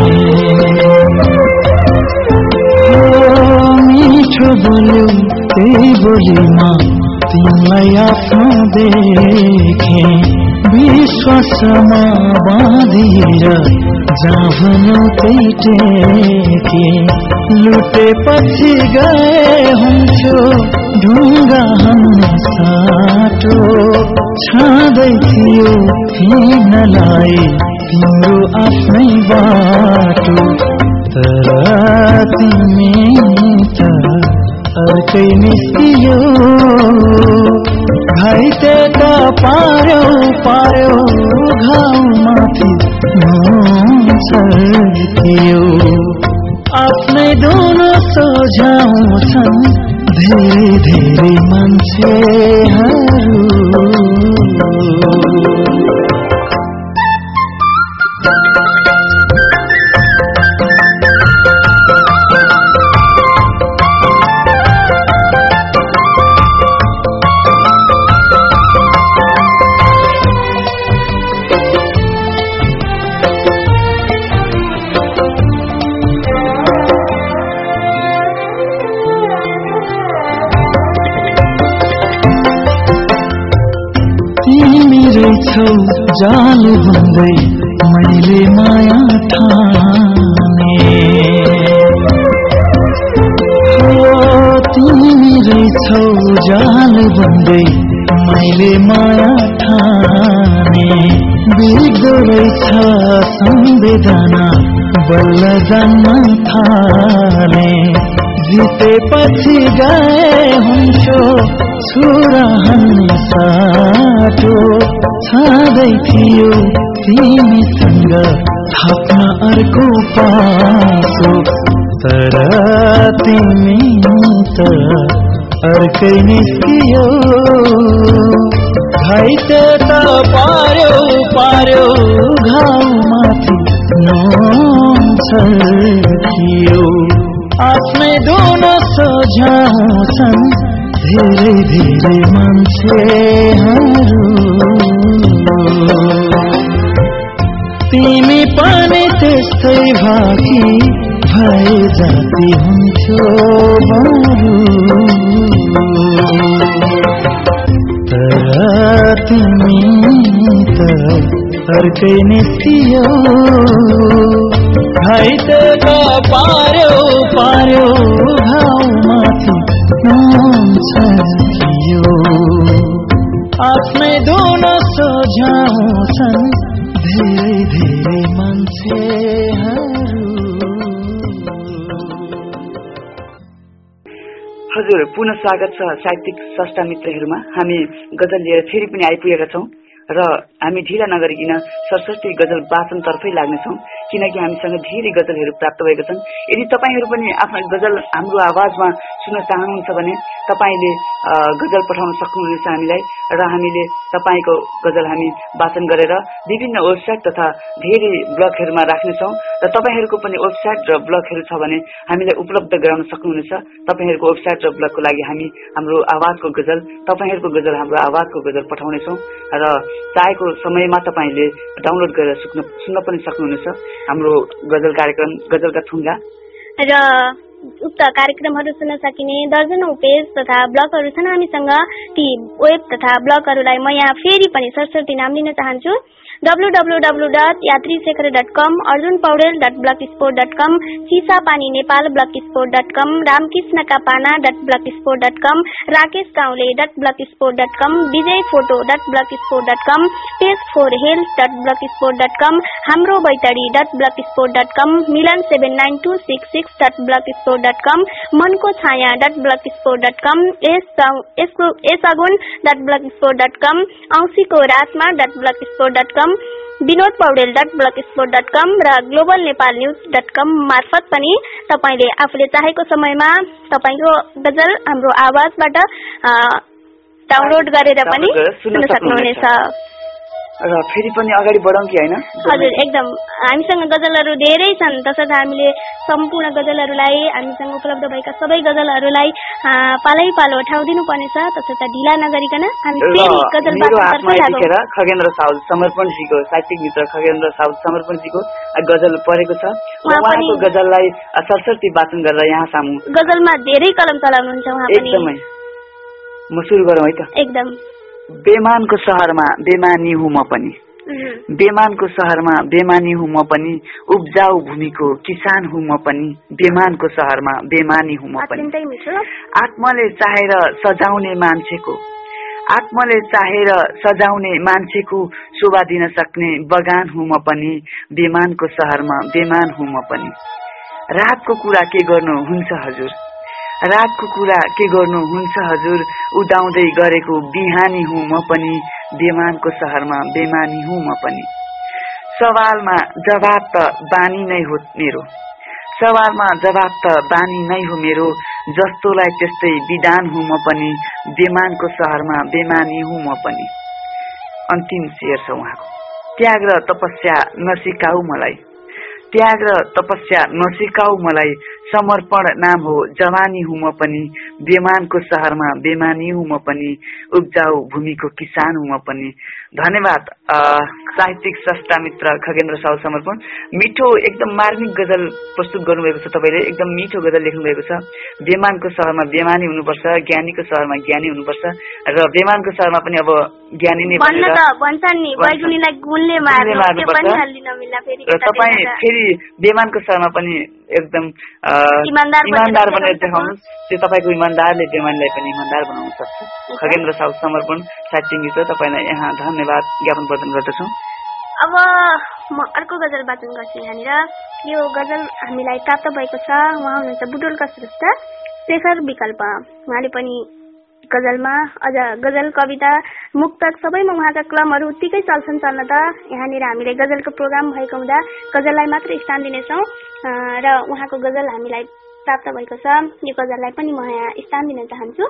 मिठो बोल्यो त्यही बोलीमा तिमीलाई आफ्नो देखे विश्वासमा बाँधिएर जहाँ भनौ त्यही टेके लुटेपछि गए हुन्थ्यो ढुङ्गा हान्ने साटो छाँदै थियो हिँड्नलाई तिम्रो आफ्नै बाटो तर तिमी त अर्कै निस्कियो घाइते त पार्यो पार्यो घाउमाथि छर्कियो आफ्नै दोनो सोझाउँछन् धेरै धेरै मान्छेहरू छौ जाल भन्दै मैले माया ठाने तिमी रहेछौ जाल भन्दै मैले माया ठाने बिग्दो रहेछ संवेदना बल्ल जान्न थाले जितेपछि गए हुन्थ्यो छुरा हान्ने साटो छँदै थियो तिमीसँग थाप्न अर्को पासो तर तिमी त अर्कै निस्कियो घाइते त पार्यो पार्यो घाउमाथि छर्कियो आफ्नै दोनो सोझाउँछन् धेरै धेरै मान्छेहरू तिमी पनि त्यस्तै भाकी भए जाति हुन्थ्यो बरु तर तिमी त अर्कै निस्कियो घाइते त पार्यो पार्यो घाउमाथि छर्कियो आफ्नै दोनो सोझाउँछन् धेरै धेरै मान्छेहरू हजुर पुनः स्वागत छ साहित्यिक स्रष्टा मित्रहरूमा हामी गजल लिएर फेरि पनि आइपुगेका छौं र हामी ढिला नगरिकन सरस्वती गजल वाचन तर्फै लाग्नेछौं किनकि हामीसँग धेरै गजलहरू प्राप्त भएका छन्। यदि तपाईहरू पनि आफ्नो गजल हाम्रो आवाजमा सुन्न चाहनुहुन्छ भने तपाईले गजल पठाउन सक्नुहुनेछ हामीलाई र हामीले तपाईको गजल हामी वाचन गरेर विभिन्न वेबसाइट तथा धेरै ब्लगहरूमा राख्नेछौं र तपाईहरूको पनि वेबसाइट र ब्लगहरू छ भने हामीलाई उपलब्ध गराउन सक्नुहुनेछ। तपाईहरूको वेबसाइट र ब्लगको लागि हामी हाम्रो आवाजको गजल तपाईहरूको गजल हाम्रो आवाजको गजल पठाउनेछौं र चाहेको समयमा तपाईले डाउनलोड गरेर सुन्न पनि सक्नुहुनेछ हाम्रो गजल कार्यक्रम गजलका थुङ्गा र उक्त कार्यक्रमहरू सुन्न सकिने दर्जनौं पेज तथा ब्लगहरू छन् हामीसँग। ती वेब तथा ब्लगहरूलाई म यहाँ फेरि पनि सरस्वती नाम लिन चाहन्छु। www.yatrisekhar.com, arjunpaudel.blogspot.com, chisapaninepal.blogspot.com, ramkrishnakapana.blogspot.com, rakeshgaule.blogspot.com, vijayphoto.blogspot.com, page4health.blogspot.com, hamrobaitari.blogspot.com, milan79266.blogspot.com, mankochhaya.blogspot.com, esagun.blogspot.com, aunsikoratma.blogspot.com, vinodpaudel.blogspot.com र globalnepalnews.com मार्फत पनि तपाईले आफूले चाहेको समयमा तपाईको गजल हाम्रो आवाजबाट डाउनलोड गरेर पनि सुन्न सक्नुहुनेछ। र फेरि पनि अगाडि बढौँ कि होइन? हजुर, एकदम। हामीसँग गजलहरू धेरै छन्, तसर्थ हामीले सम्पूर्ण गजलहरूलाई, हामीसँग उपलब्ध भएका सबै गजलहरूलाई पालै पालो ठाउँ दिनुपर्नेछ, तसर्थ ढिला नगरिकन हामी फेरि गजल वाचनतर्फै लागौँ। खगेन्द्र साउद समर्पणजीको, साहित्यिक मित्र खगेन्द्र साउद समर्पणजीको गजल परेको छ। उहाँको गजललाई सरस्वती वाचन गरेर यहाँ सामु गजलमा धेरै कलम चलाउनुहुन्छ उहाँ पनि। एकदमै। म सुरु गरौँ है त? एकदम। बेमानको सहरमा बेमानी हुँ म पनि, बेमानको सहरमा बेमानी हुँ म पनि, उब्जाउ भूमिको किसान हुँ म पनि, बेमानको सहरमा बेमानी हुँ म पनि। आत्माले चाहेर सजाउने मान्छेको, आत्माले चाहेर सजाउने मान्छेको शोभा दिन सक्ने बगान हुँ म पनि, बेमानको सहरमा बेमान हुँ म पनि। रातको कुरा के गर्नु हुन्छ हजुर, रातको कुरा के गर्नु हुन्छ हजुर, उदाउँदै गरेको बिहानी हुँ म पनि, बेमानको सहरमा बेमानी हुँ म पनि। सवालमा जवाब त बानी नै हो मेरो, सवालमा जवाब त बानी नै हो मेरो, जस्तोलाई त्यस्तै विधान हुँ म पनि, बेमानको सहरमा बेमानी हुँ म पनि। अन्तिम शेर छ उहाँको। त्याग र तपस्या नसिकाऊ मलाई, त्याग र तपस्या नसिकाऊ मलाई, समर्पण नाम हो जवानी हुँ म पनि, बेमानको सहरमा बेमानी हुँ म पनि, उब्जाउ भूमिको किसान हुँ म पनि। धन्यवाद साहित्यिक संस्था मित्र खगेन्द्र साउद समर्पण। मिठो एकदम मार्मिक गजल प्रस्तुत गर्नुभएको छ तपाईले, एकदम मिठो गजल लेख्नुभएको छ। बेमानको सहरमा बेमानी हुनुपर्छ, ज्ञानीको सहरमा ज्ञानी हुनुपर्छ, र बेमानको सहरमा पनि अब ज्ञानी नै भन्छन् नि, बैगुनीलाई गुलले मार्नु पनि हल्ली नमिल्ला। फेरि तपाई फेरि बेमानको सहरमा पनि एकदम इमानदार बनेर देखाउनुहोस्, त्यो तपाईको इमानदारले बेमानीलाई पनि इमानदार बनाउन सक्छ। खगेन्द्र साउद समर्पण साहित्यिक मित्र, तपाईलाई यहाँ धन्यवाद ज्ञापन प्रदान गर्दछु। अब म अर्को गजल वाचन गर्छु यहाँनिर। यो गजल हामीलाई प्राप्त भएको छ, उहाँ हुनुहुन्छ बुटोलका स्रष्टा शेखर विकल्प। उहाँले पनि गजलमा अझ गजल, कविता, मुक्तक सबैमा उहाँका कलमहरू उत्तिकै चल्छन् चल्न त। यहाँनिर हामीले गजलको प्रोग्राम भएको हुँदा गजललाई मात्र स्थान दिनेछौँ र उहाँको गजल हामीलाई प्राप्त भएको छ। यो गजललाई पनि म यहाँ स्थान दिन चाहन्छु।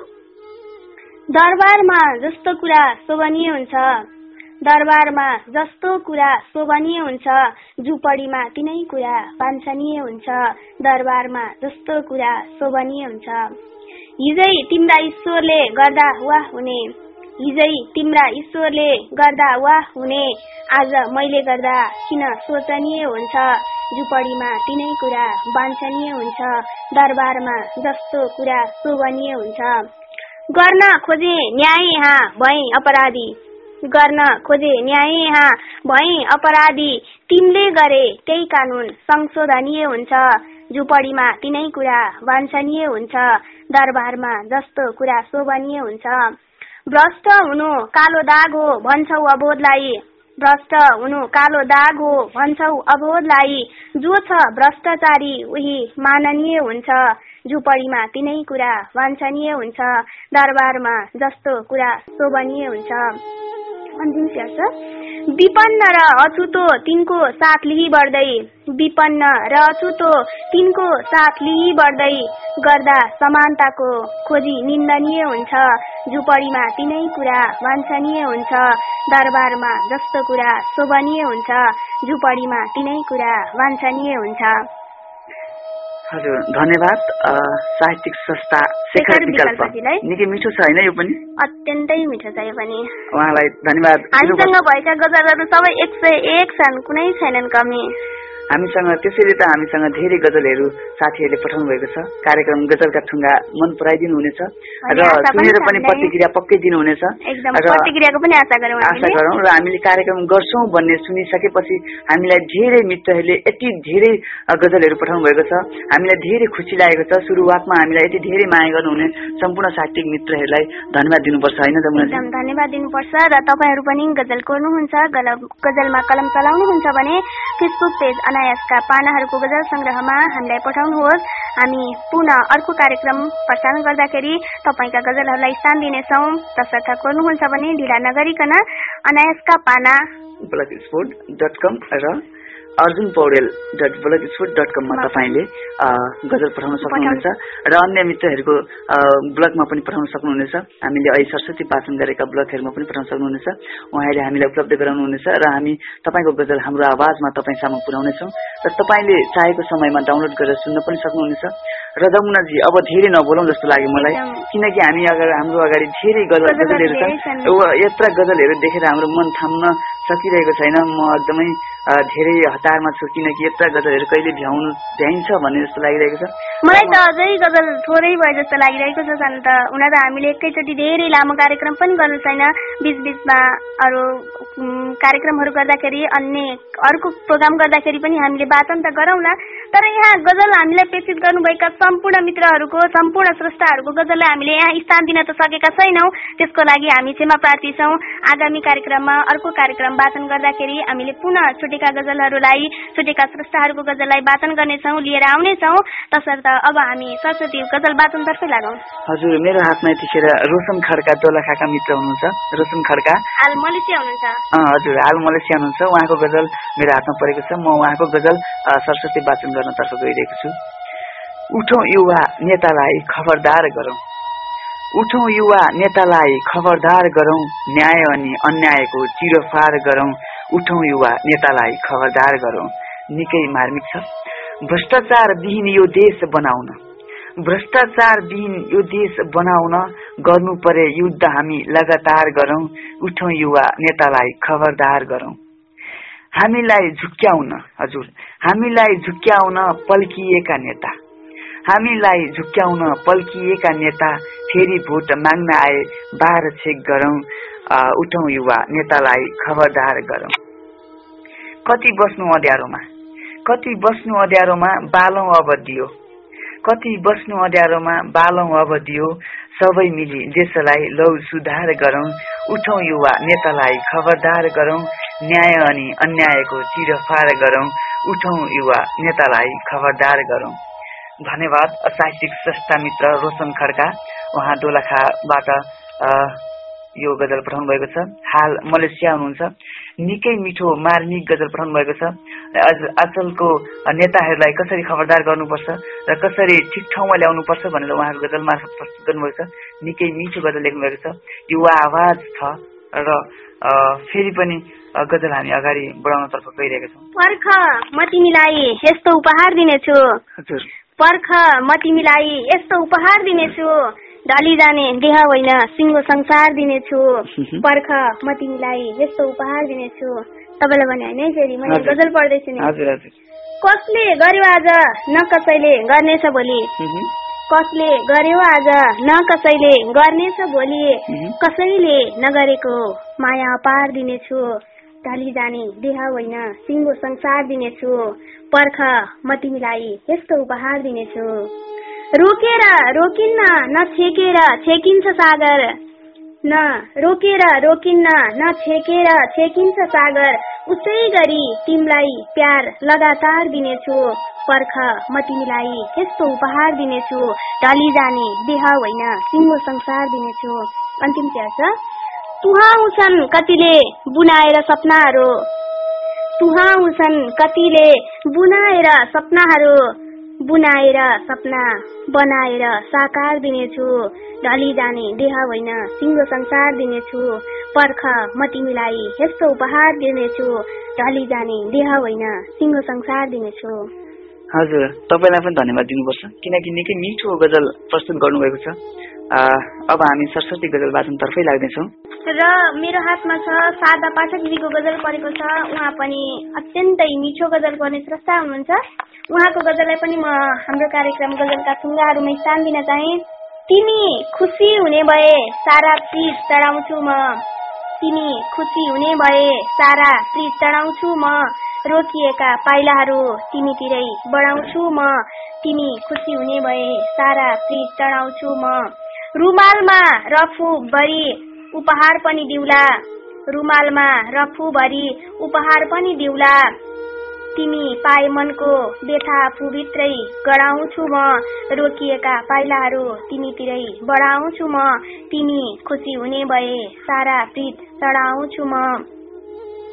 दरबारमा जस्तो कुरा शोभनीय हुन्छ, दरबारमा जस्तो कुरा शोभनीय हुन्छ, झुपडीमा तिनै कुरा वाञ्छनीय हुन्छ, दरबारमा जस्तो कुरा शोभनीय हुन्छ। हिजै तिम्रा ईश्वरले गर्दा वाह हुने, हिजै तिम्रा ईश्वरले गर्दा वाह हुने, आज मैले गर्दा किन शोचनीय हुन्छ, झुपडीमा तिनै कुरा वाञ्छनीय हुन्छ, दरबारमा जस्तो कुरा शोभनीय हुन्छ। गर्न खोजे न्याय यहाँ भई अपराधी, गर्न खोजे न्याय यहाँ भई अपराधी, तिमीले गरे त्यही कानून संशोधनीय हुन्छ, झुपडीमा तिनै कुरा वाञ्छनीय हुन्छ, दरबारमा जस्तो कुरा शोभनीय हुन्छ। भ्रष्ट हुनु कालो दाग हो भन्छौ अबोधलाई, भ्रष्ट हुनु कालो दाग हो भन्छौ अबोधलाई, जो छ भ्रष्टाचारी उही माननीय हुन्छ, झुपडीमा तिनै कुरा वाञ्छनीय हुन्छ, दरबारमा जस्तो कुरा शोभनीय हुन्छ। अन्तिम शेर छ। विपन्न र अछुतो तिनको साथ लिई बढ्दै, विपन्न र अछुतो तिनको साथ लिई बढ्दै, गर्दा समानताको खोजी निन्दनीय हुन्छ, झुपडीमा तिनै कुरा वाञ्छनीय हुन्छ, दरबारमा जस्तो कुरा शोभनीय हुन्छ, झुपडीमा तिनै कुरा वाञ्छनीय हुन्छ। हजुर धन्यवाद साहित्यिक संस्था शेखर विकल्पजीलाई। निकै मिठो छ हैन यो पनि? अत्यन्तै मिठो छ यो पनि। उहाँलाई धन्यवाद। हामीसँग भएका गजलहरू सबै 101 छन्, कुनै छैनन् कमी। हामीसँग त्यसैले त हामीसँग धेरै गजलहरू साथीहरूले पठाउनु भएको छ। कार्यक्रम गजलका ठुङ्गा मन पराइदिनु हुनेछ र सुनेर पनि प्रतिक्रिया पक्कै दिनुहुनेछ। एकदम प्रतिक्रियाको पनि आशा गरौँ र हामीले कार्यक्रम गर्छौं भन्ने सुनिसकेपछि हामीलाई धेरै मित्रहरूले यति धेरै गजलहरू पठाउनु भएको छ, हामीलाई धेरै खुसी लागेको छ। सुरुवातमा हामीलाई यति धेरै माया गर्नुहुने सम्पूर्ण साहित्यिक मित्रहरूलाई धन्यवाद दिनुपर्छ हैन जमुना? एकदम धन्यवाद दिनुपर्छ। र तपाईहरु पनि गजल कोर्नुहुन्छ, गजलमा कलम चलाउनुहुन्छ भने फेसबुक पेज अनायासका पानाहरूको गजल संग्रहमा हामीलाई पठाउनुहोस्। हामी पुनः अर्को कार्यक्रम प्रसारण गर्दाखेरि तपाईका गजलहरूलाई स्थान दिनेछौँ। तसर्थ कोर्नुहुन्छ भने ढिला नगरिकन अनायासका पाना blogspot.com र arjunpaudel.blogspot.com मा तपाईले गजल पठाउन सक्नुहुनेछ र अन्य मित्रहरूको ब्लगमा पनि पठाउन सक्नुहुनेछ। हामीले अहिले सरस्वती वाचन गरेका ब्लगहरूमा पनि पठाउन सक्नुहुनेछ। उहाँले हामीलाई उपलब्ध गराउनुहुनेछ र हामी तपाईको गजल हाम्रो आवाजमा तपाईँ सामु पुर्याउनेछौँ र तपाईले चाहेको समयमा डाउनलोड गरेर सुन्न पनि सक्नुहुनेछ। र जमुनाजी अब धेरै नबोलौँ जस्तो लाग्यो मलाई, किनकि हामी हाम्रो अगाडि धेरै गजलहरू छन्। यत्र गजलहरू देखेर हाम्रो मन थाम्न सकिरहेको छैन। म एकदमै धेरै हतारमा छु, किनकि यत्र गजलहरू कहिले भ्याइन्छ भन्ने जस्तो लागिरहेको छ। मलाई त अझै गजल थोरै भयो जस्तो लागिरहेको छ। त हुन त हामीले एकैचोटि धेरै लामो कार्यक्रम पनि गर्नु छैन, बीचबीचमा अरू कार्यक्रमहरू गर्दाखेरि अन्य अर्को प्रोग्राम गर्दाखेरि पनि हामीले वाचन त गरौँला। तर यहाँ गजल हामीलाई प्रेषित गर्नुभएका सम्पूर्ण मित्रहरूको, सम्पूर्ण स्रष्टाहरूको गजललाई हामीले यहाँ स्थान दिन त सकेका छैनौँ। त्यसको लागि हामी क्षमा प्रार्थी छौँ। आगामी कार्यक्रममा अर्को कार्यक्रम वाचन गर्दाखेरि हामीले पुनः छुटेका गजलहरूलाई, छुटेका स्रष्टाहरूको गजललाई वाचन गर्नेछौँ, लिएर आउनेछौँ। तसर्थ अब हामी सरस्वती गजल वाचनतर्फै लागौँ। हजुर, मेरो हातमा यतिखेर रोशन खड्का दोलखाका मित्र हुनुहुन्छ। रोशन खड्का हाल मलेसिया हुनुहुन्छ। हजुर, हाल मलेसिया हुनुहुन्छ। उहाँको गजल मेरो हातमा परेको छ। म उहाँको गजल सरस्वती वाचन गर्नतर्फ गइरहेको छु। उठौँ युवा नेतालाई खबरदार गरौँ, उठौँ युवा नेतालाई खबरदार गरौँ, न्याय अनि अन्यायको चिरोफार गरौँ। उठौँ युवा नेतालाई खबरदार गरौँ। निकै मार्मिक छ। भ्रष्टाचार विहीन यो देश बनाउन, भ्रष्टाचार विहीन यो देश बनाउन गर्नु परे युद्ध हामी लगातार गरौँ। उठौँ युवा नेतालाई खबरदार गरौँ। हामीलाई झुक्क्याउन, हजुर हामीलाई झुक्क्याउन पल्किएका नेता, हामीलाई झुक्क्याउन पल्किएका नेता फेरि भोट माग्न आए बार छेक गरौँ। उठौँ युवा नेतालाई खबरदार गरौँ। कति बस्नु अँध्यारोमा, कति बस्नु अँध्यारोमा बालौँ अब दियो, कति बस्नु अँध्यारोमा बालौँ अब दियो, सबै मिली देशलाई लौ सुधार गरौँ। उठौँ युवा नेतालाई खबरदार गरौँ, न्याय अनि अन्यायको चिरफार गरौँ। उठौँ युवा नेतालाई खबरदार गरौँ। धन्यवाद साहित्यिक स्रष्टा मित्र रोशन खड्का, उहाँ दोलखाबाट यो गजल पठाउनु भएको छ। हाल मलेसिया हुनुहुन्छ। निकै मिठो मार्मिक गजल पठाउनु भएको छ। आजकलको नेताहरूलाई कसरी खबरदार गर्नुपर्छ र कसरी ठिक ठाउँमा ल्याउनुपर्छ भनेर उहाँको गजल मार्फत प्रस्तुत गर्नुभएको छ। निकै मिठो गजल लेख्नु भएको छ। युवा आवाज छ र फेरि पनि गजल हामी अगाडि बढाउनतर्फ गइरहेका छौँ। पर्ख म तिमीलाई यस्तो उपहार दिनेछु, हजुर पर्ख म तिमीलाई यस्तो उपहार दिनेछु, ढली जाने देह होइन सिङ्गो संसार दिनेछु। पर्ख म तिमीलाई यस्तो उपहार दिनेछु। तपाईँलाई भने होइन फेरि मैले गजल पढ्दैछु नि। हजुर हजुर। कसले गर्यो आज न कसैले गर्नेछ भोलि, कसले गर्यो आज न कसैले गर्नेछ भोलि, कसैले नगरेको माया अपार दिनेछु, ढली जाने देह होइन सिङ्गो संसार दिनेछु। पर्ख म तिमीलाई यस्तो उपहार दिनेछु। रोकेर रोकिन्न न छेकेर छेकिन्छ सागर, न रोकेर रोकिन्न न छेकेर छेकिन्छ सागर, उसै गरी तिमीलाई प्यार लगातार दिनेछु। पर्ख म तिमीलाई यस्तो उपहार दिनेछु, ढली जाने देह होइन सिङ्गो संसार दिनेछु। अन्तिम चाहिँ छ, तुहाउँछन् कतिले बुनाएर सपनाहरू, तुहाउँछन् कतिले बुनाएर सपनाहरू, बुनाएर सपना बनाएर साकार दिनेछु, ढली जाने देह होइन सिङ्गो संसार दिनेछु। पर्ख म तिमीलाई यस्तो उपहार दिनेछु, ढली जाने देह होइन सिङ्गो संसार दिनेछु। हजुर, तपाईँलाई पनि धन्यवाद दिनुपर्छ, किनकि निकै मिठो गजल प्रस्तुत गर्नुभएको छ। अब हामी सरस्वती गजल वाचनतर्फै लाग्दैछौँ र मेरो हातमा छ शारदा पाठकजीको गजल परेको छ। उहाँ पनि अत्यन्तै मिठो गजल गर्ने स्रष्टा हुनुहुन्छ। उहाँको गजललाई पनि म हाम्रो कार्यक्रम गजलका थुङ्गाहरूमा स्थान दिन चाहे। तिमी खुसी हुने भए सारा प्रित चढाउँछु म, तिमी खुसी हुने भए सारा प्रित चढाउँछु म, रोकिएका पाइलाहरू तिमीतिरै बढाउँछु म, तिमी खुसी हुने भए सारा प्रित चढाउँछु म। रुमालमा रफु भरी उपहार पनि दिउला, रुमालमा रफु भरी उपहार पनि दिउला, तिमी पाए मनको व्यथा आफूभित्रै गढाउँछु म, रोकिएका पाइलाहरू तिमीतिरै बढाउँछु म, तिमी खुसी हुने भए सारा प्रित चढाउँछु म।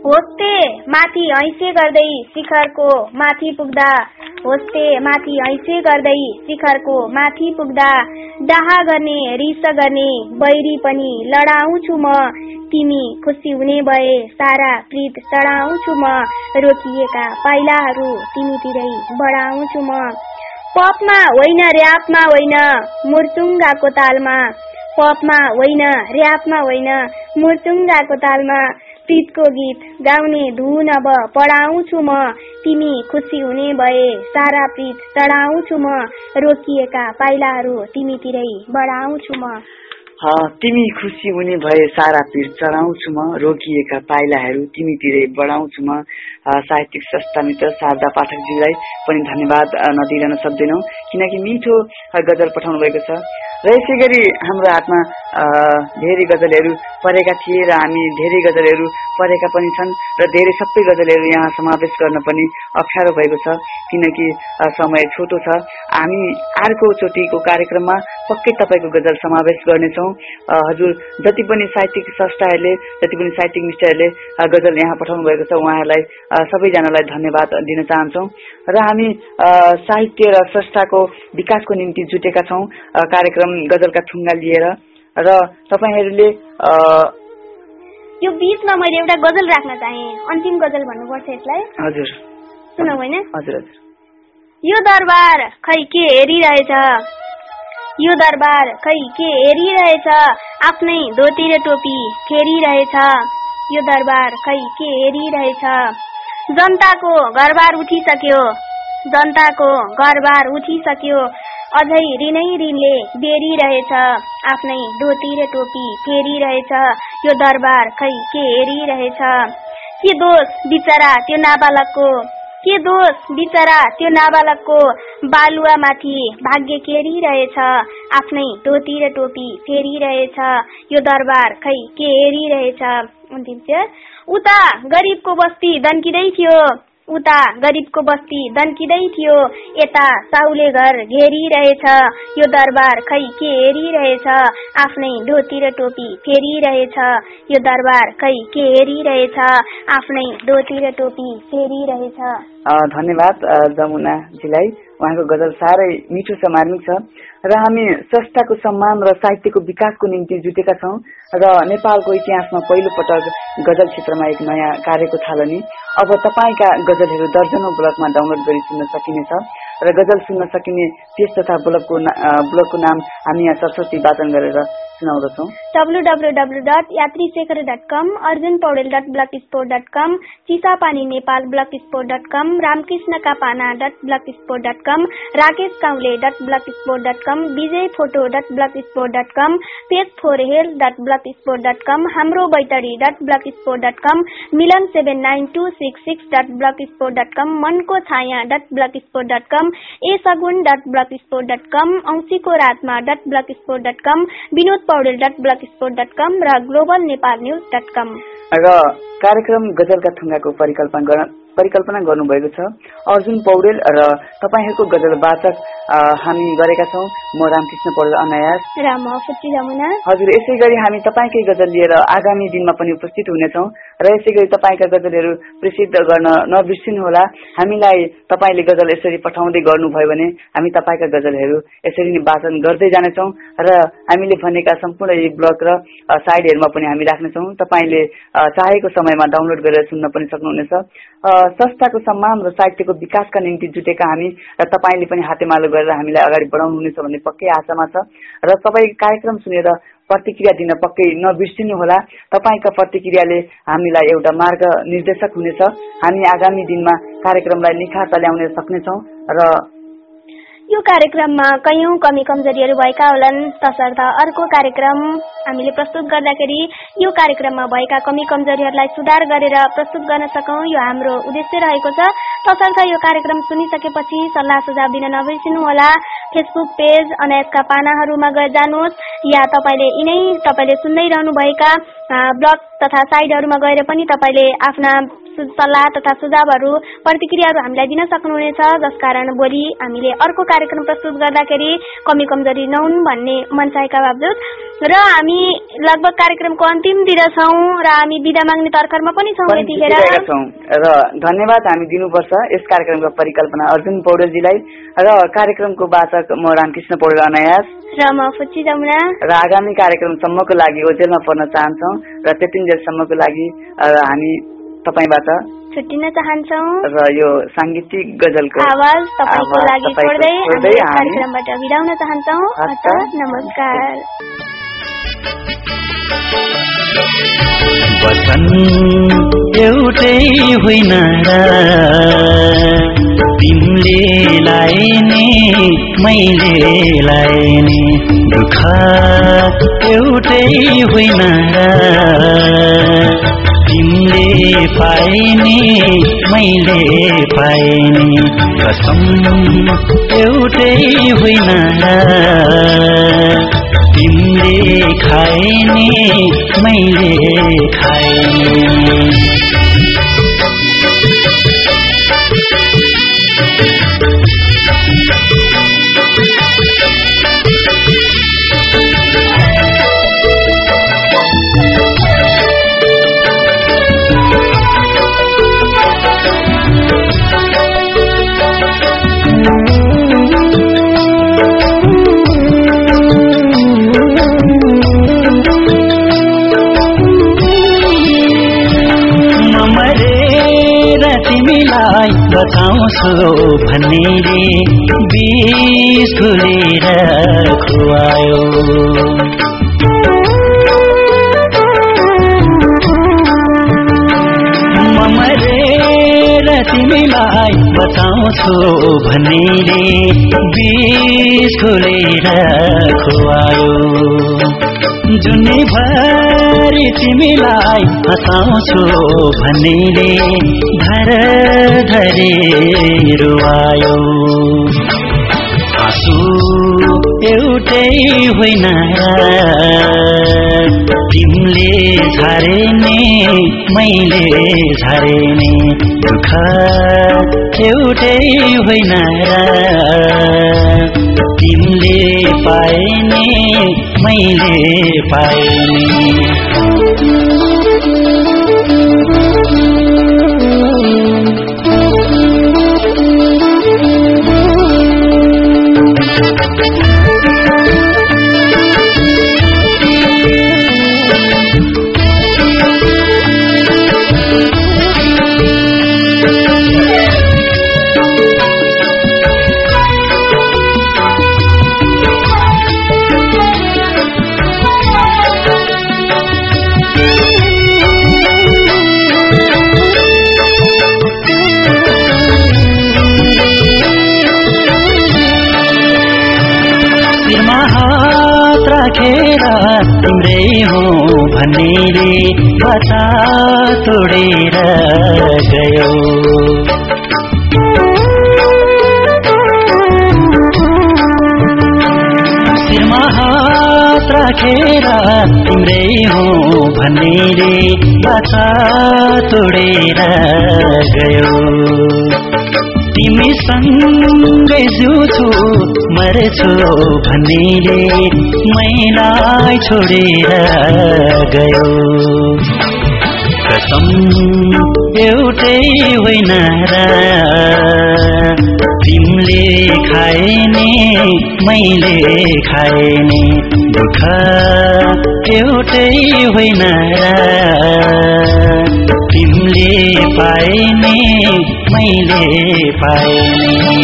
होस्ते माथि हैसे गर्दै शिखरको माथि पुग्दा होस्ते माथि हैसे गर्दै शिखरको माथि पुग्दा डाहा गर्ने रिस गर्ने बैरी पनि लडाउँछु म तिमी खुसी हुने भए सारा प्रीत चढाउँछु म रोकिएका पाइलाहरू तिमीतिरै बढाउँछु म पपमा होइन र्यापमा होइन मुर्चुङ्गाको तालमा पपमा होइन र्यापमा होइन मुर्चुङ्गाको तालमा प्रीतको गीत गाउने धुन अब पढाउँछु म तिमी खुसी हुने भए सारा प्रीत चढाउँछु म रोकिएका पाइलाहरू तिमीतिरै बढाउँछु म तिमी खुसी हुने भए सारा पीर चढाउँछु म रोकिएका पाइलाहरू तिमीतिरै बढाउँछु म साहित्यिक संस्था मित्र शारदा पाठकजीलाई पनि धन्यवाद नदिरहन सक्दैनौँ किनकि मिठो गजल पठाउनु भएको छ र यसै गरी हाम्रो हातमा धेरै गजलहरू परेका थिए र हामी धेरै गजलहरू परेका पनि छन् र धेरै सबै गजलहरू यहाँ समावेश गर्न पनि अप्ठ्यारो भएको छ किनकि समय छोटो छ हामी अर्को चोटिको कार्यक्रममा पक्कै तपाईँको गजल समावेश गर्नेछौँ हजुर जति पनि साहित्यिक संस्थाहरूले जति पनि साहित्यिक मित्रहरूले गजल यहाँ पठाउनु भएको छ उहाँहरूलाई सबैजनालाई धन्यवाद दिन चाहन्छौँ र हामी साहित्य र संस्थाको विकासको निम्ति जुटेका छौँ कार्यक्रम गजलका ठुङ्गा लिएर र तपाईहरूले यो बीचमा मैले एउटा गजल राख्न चाहे अन्तिम गजल भन्नुपर्छ यसलाई हजुर सुनौ हैन हजुर यो दरबार खै के हेरिरहेछ यो दरबार खै के हेरिरहेछ आफ्नै धोती र टोपी फेरिरहेछ यो दरबार खै के हेरिरहेछ जनताको घरबार उठिसक्यो जनताको घरबार उठिसक्यो अझै ऋणै ऋणले बेरिरहेछ आफ्नै धोती र टोपी फेरिरहेछ यो दरबार खै के हेरिरहेछ के दोष बिचरा त्यो नाबालकको के दोष बिचरा त्यो नाबालकको बालुवामाथि भाग्य केरिरहेछ आफ्नै धोती र टोपी फेरिरहेछ यो दरबार खै के हेरिरहेछ अन्तिम चाहिँ उता गरिबको बस्ती दन्किँदै थियो उता गरिबको बस्ती दन्किँदै थियो यता साउले घर घेरिरहेछ यो दरबार खै के हेरिरहेछ आफ्नै धोती र टोपी फेरिरहेछ यो दरबार खै के हेरिरहेछ आफ्नै धोती र टोपी फेरिरहेछ धन्यवाद जमुनाजीलाई उहाँको गजल साह्रै मिठो छ मार्मिक छ र हामी संस्थाको सम्मान र साहित्यको विकासको निम्ति जुटेका छौँ र नेपालको इतिहासमा पहिलो पटक गजल क्षेत्रमा एक नयाँ कार्यको थालनी अब तपाईँका गजलहरू दर्जनौं ब्लकमा डाउनलोड गरी सुन्न सकिनेछ र गजल सुन्न सकिने पेज तथा ब्लकको नाम हामी यहाँ सरस्वती वाचन गरेर सुनाउँदछौँ www.yatrisekhar.com arjunpaudel.blogspot.com chisapaninepal.blogspot.com ramkrishnakapana.blogspot.com rakeshkaule.blogspot.com vijayphoto.blogspot.com pageforhell.blogspot.com hamrobaitari.blogspot.com milan79266.blogspot.com mankochaya.blogspot.com asagun.blogspot.com aunsikoratma.blogspot.com vinodpaudel.blogspot.com र globalnepalnews.com र कार्यक्रम गजलका ठुङ्गाको परिकल्पना गर्नुभएको छ अर्जुन पौडेल र तपाईहरुको गजल वाचक हामी गरेका छौं म रामकृष्ण पौडेल अनायास र म फुच्ची जमुना हजुर यसै गरी हामी तपाईकै गजल लिएर आगामी दिनमा पनि उपस्थित हुनेछौं र यसै गरी तपाईका गजलहरू प्रसिद्ध गर्न नबिर्सिनु होला हामीलाई तपाईले गजल यसरी पठाउँदै गर्नुभयो भने हामी तपाईका गजलहरू यसरी नै वाचन गर्दै जानेछौं र हामीले भनेका सम्पूर्ण यी ब्लग र साइडहरुमा पनि हामी राख्नेछौं तपाईले चाहेको समयमा डाउनलोड गरेर सुन्न पनि सक्नुहुनेछ संस्थाको सम्मान र साहित्यको विकासका निम्ति जुटेका हामी र तपाईले पनि हातेमालो गरेर हामीलाई अगाडि बढाउनुहुनेछ भन्ने पक्कै आशामा छ र सबै कार्यक्रम सुनेर प्रतिक्रिया दिन पक्कै नबिर्सिनु होला तपाईका प्रतिक्रियाले हामीलाई एउटा मार्ग निर्देशक हुनेछ हामी आगामी दिनमा कार्यक्रमलाई निखार ल्याउन सक्नेछौं र यो कार्यक्रममा कयौं कमी कमजोरीहरू भएका होलान् तसर्थ अर्को कार्यक्रम हामीले प्रस्तुत गर्दाखेरि यो कार्यक्रममा भएका कमी कमजोरीहरूलाई सुधार गरेर प्रस्तुत गर्न सकौं यो हाम्रो उद्देश्य रहेको छ तसर्थ यो कार्यक्रम सुनिसकेपछि सल्लाह सुझाव दिन नबिर्सिनु होला फेसबुक पेज अनायासका पानाहरूमा गएर जानुहोस् या तपाईले सुन्दै रहनु भएका ब्लग तथा साइटहरुमा गएर पनि तपाईले आफ्ना सल्लाह तथा सुझावहरू प्रतिक्रियाहरू हामीलाई दिन सक्नुहुनेछ, जसकारण भोलि हामीले अर्को कार्यक्रम प्रस्तुत गर्दाखेरि कमी कमजोरी नहुन् भन्ने मनसायका बावजुद र हामी लगभग कार्यक्रमको अन्तिमतिर छौँ र हामी बिदा माग्ने तर्खरमा पनि छौँ। यतिखेर र धन्यवाद हामी दिनुपर्छ यस कार्यक्रमको परिकल्पना अर्जुन पौडेलजीलाई र कार्यक्रमको वाचक म रामकृष्ण पौडेल अनायास र म फुच्ची जमुना र आगामी कार्यक्रमसम्मको लागि ओजेलमा पर्न चाहन्छौँ र त्यतिन्जेलसम्मको लागि हामी तपाईबाट छुट्टिन चाहन्छौँ र यो सांगीतिक गजलको आवाज तपाईको लागि छोड्दै हामी कार्यक्रमबाट बिदाउन चाहन्छौँ। नमस्कार। वचन एउटै होइन र तिमीले लाइने मैले लाइने दुःख एउटै होइन र तिमीले पाइने मैले पाइने कसम एउटै होइन र तिमीले खाइने मैले खाइने तिमीलाई बताउँछु भन्ने रे बिस खुलेर खुवायो मरेर तिमीलाई बताउँछु भन्ने रे बिस खुलेर खुवायो जुनै भरि तिमीलाई हँसाउँछु भन्ने रे धर धरे रुवायो आँसु एउटै होइन तिमीले झारेने मैले झारेने दुःख एउटै होइन तिमीले पाइने मैले पाइने तिम्रै हो भन्ने रे बता तोडेर गयो शिरमा हात राखेर तिम्रै हो भन्ने रे बता तोडेर गयो तिमी सँगै जिउँछु मर्छु भन्ने रे मैलाई छोडेर गयो कसम एउटै होइन तिमीले खाइने मैले खाइने दुःख एउटै होइन तिमीले पाइने मैले पाइने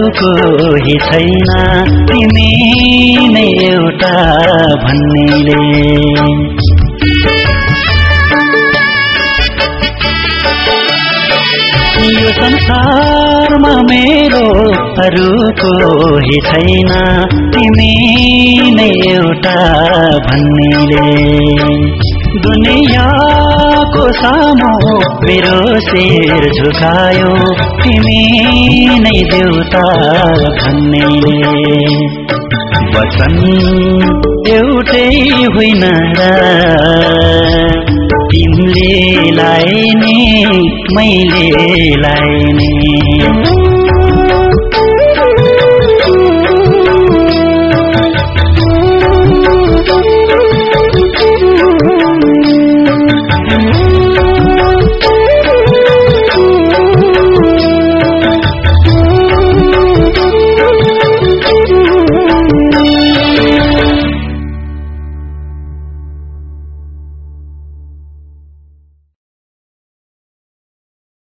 कोही छैन तिमी नै एउटा भन्नेले यो संसारमा मेरो अरू कोही छैन तिमी नै एउटा भन्नेले दुनियाँको सामु मेरो शिर झुकायो तिमी नै देउता भन्नेले वचन एउटै होइन र तिमीले लाइने मैले लाइने